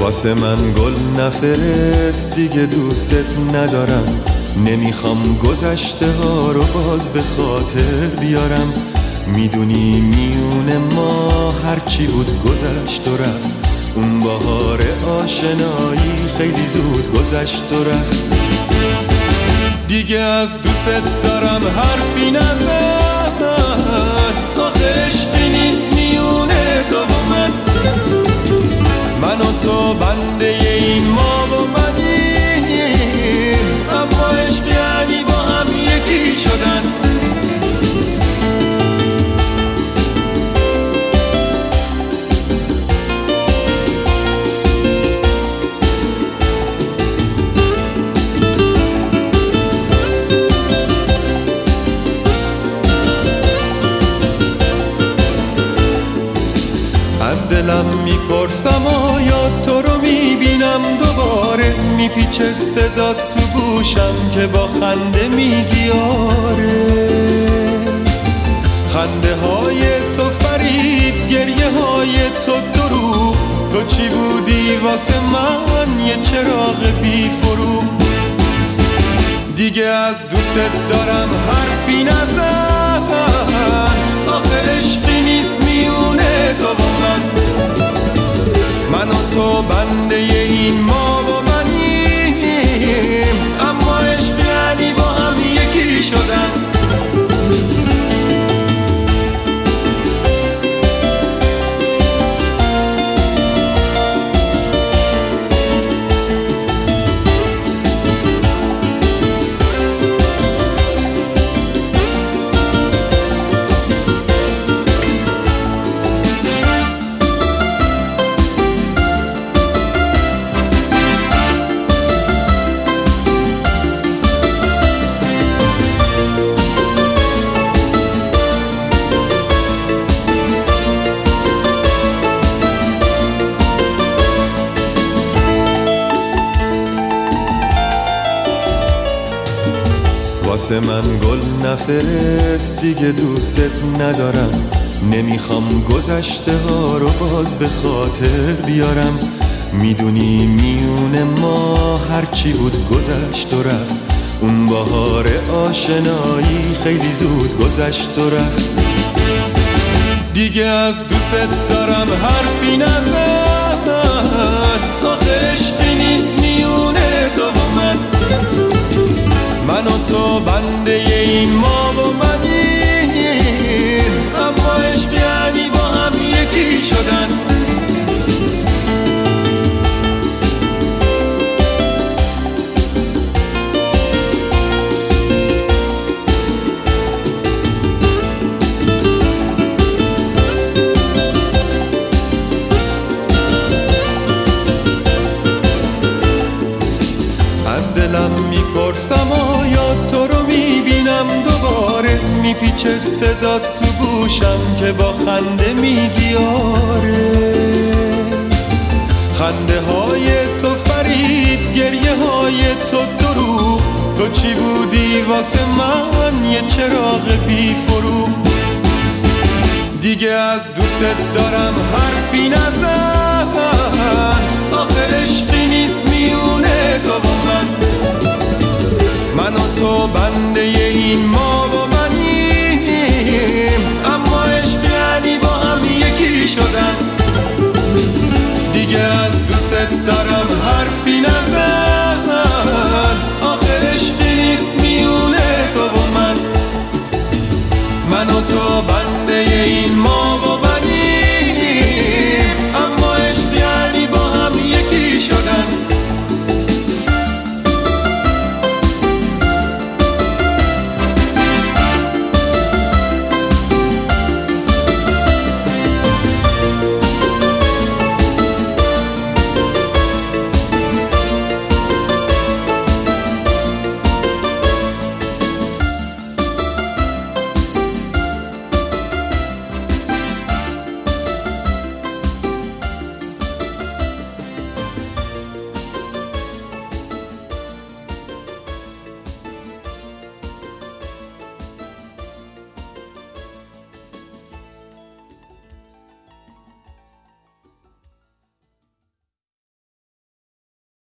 واسه من گل نفرست دیگه دوست ندارم، نمیخوام گذشته ها رو باز به خاطر بیارم. میدونی میونه ما هرچی بود گذشت و رفت، اون بهار آشنایی خیلی زود گذشت و رفت. دیگه از دوست دارم حرفی نزن، آخه عشقی نیست میونه تو و من و تو بنده این ما و منیم، اما عشق یعنی با هم یکی شدن. از دلم میپرسم آیا تو رو میبینم دوباره، میپیچه صدا تو گوشم که با خنده میگی آره. خنده های تو فریب، گریه های تو دروغ، تو چی بودی واسه من یه چراغ بی فروغ. دیگه از دوست دارم حرفی نزن، آخه عشقی نیست میونه تو و من و تو بنده این ما و منیم، اما عشق یعنی با هم یکی شدن. واسه من گل نفرست دیگه دوست ندارم، نمیخوام گذشته ها رو باز به خاطر بیارم. میدونی میونه ما هرچی بود گذشت و رفت، اون بهار آشنایی خیلی زود گذشت و رفت. دیگه از دوست دارم حرفی نزن، آخه عشقی نیست میونه تو و من و تو بنده این ما و منیم، اما عشق یعنی با هم یکی شدن. از دلم میپرسم آیا تو رو میبینم دوباره، میپیچه صدا تو گوشم که با خنده میگی آره. خنده های تو فریب، گریه های تو دروغ، تو چی بودی واسه من یه چراغ بی فروغ. دیگه از دوست دارم حرفی نزن، آخه عشقی نیست میونه تو و من و تو بنده این ما